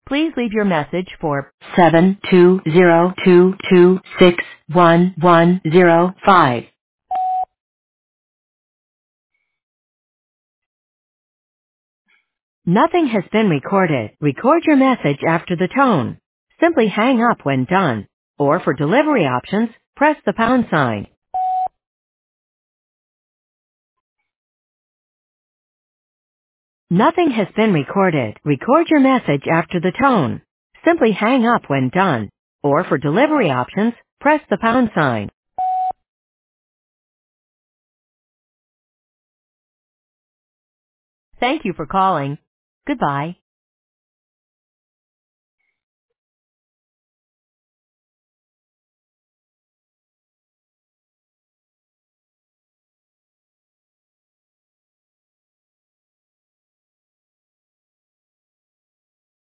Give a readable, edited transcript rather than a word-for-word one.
Please leave your message for 72022611105. Nothing has been recorded. Record your message after the tone. Simply hang up when done. Or for delivery options, press the pound sign. Nothing has been recorded. Record your message after the tone. Simply hang up when done. Or for delivery options, press the pound sign. Thank you for calling. Goodbye.